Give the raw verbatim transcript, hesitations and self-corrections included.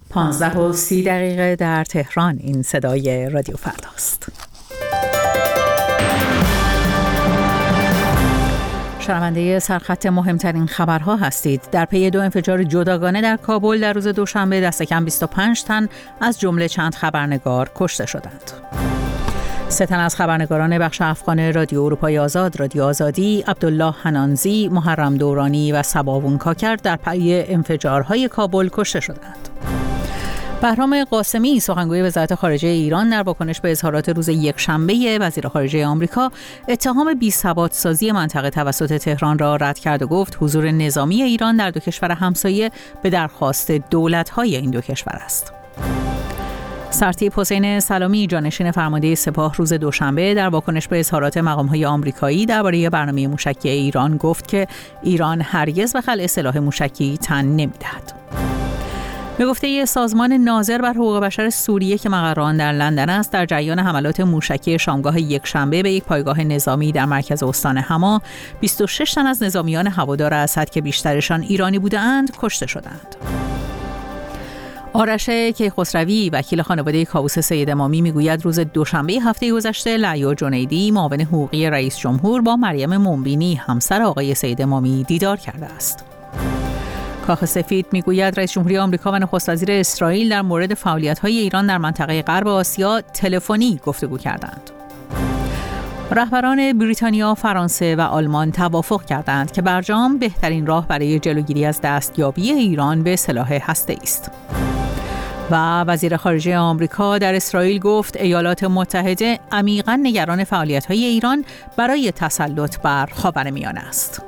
پانزده و سی دقیقه در تهران. این صدای رادیو فرداست. شنونده سرخط مهمترین خبرها هستید. در پی دو انفجار جداگانه در کابل در روز دوشنبه دست کم بیست و پنج تن از جمله چند خبرنگار کشته شدند. سه تن از خبرنگاران بخش افغان رادیو اروپای آزاد، رادیو آزادی، عبدالله حنانزی، محرم دورانی و صباون کاکر در پی انفجارهای کابل کشته شدند. بهرام قاسمی، سخنگوی وزارت خارجه ایران، در واکنش به اظهارات روز یکشنبه وزیر خارجه آمریکا اتهام بی‌ثبات‌سازی منطقه توسط تهران را رد کرد و گفت حضور نظامی ایران در دو کشور همسایه به درخواست دولت‌های این دو کشور است. سرتیپ حسین سلامی، جانشین فرمانده سپاه، روز دوشنبه در واکنش به اظهارات مقام‌های آمریکایی درباره برنامه موشکی ایران گفت که ایران هرگز به خلع سلاح موشکی تن نمی‌دهد. به گفته سازمان ناظر بر حقوق بشر سوریه که مقر آن در لندن است، در جریان حملات موشکی شامگاه یکشنبه به یک پایگاه نظامی در مرکز استان حما، بیست و شش تن از نظامیان هوادار اسد که بیشترشان ایرانی بودند کشته شدند. آرش کیخسروی، وکیل خانواده کاووس سید امامی، میگوید روز دوشنبه هفته گذشته لعیا جنیدی، معاون حقوقی رئیس جمهور، با مریم منبینی، همسر آقای سید امامی، دیدار کرده است. کاخ سفید میگوید رئیس جمهوری آمریکا و نخست وزیر اسرائیل در مورد فعالیت‌های ایران در منطقه غرب آسیا تلفنی گفتگو کردند. رهبران بریتانیا، فرانسه و آلمان توافق کردند که برجام بهترین راه برای جلوگیری از دستیابی ایران به سلاح هسته‌ای است. و وزیر خارجه آمریکا در اسرائیل گفت ایالات متحده عمیقاً نگران فعالیت‌های ایران برای تسلط بر خاورمیانه است.